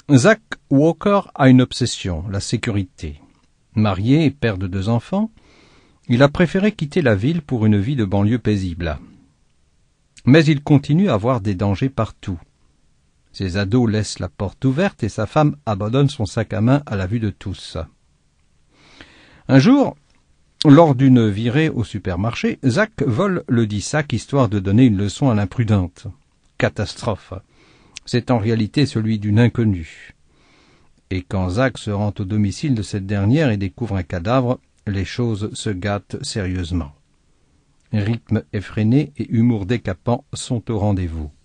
Zach Walker a une obsession, la sécurité. Marié et père de 2 enfants, il a préféré quitter la ville pour une vie de banlieue paisible. Mais il continue à voir des dangers partout. Ses ados laissent la porte ouverte et sa femme abandonne son sac à main à la vue de tous. Un jour, lors d'une virée au supermarché, Zach vole le dit sac histoire de donner une leçon à l'imprudente. Catastrophe. C'est en réalité celui d'une inconnue. Et quand Zach se rend au domicile de cette dernière et découvre un cadavre, les choses se gâtent sérieusement. Rythme effréné et humour décapant sont au rendez-vous.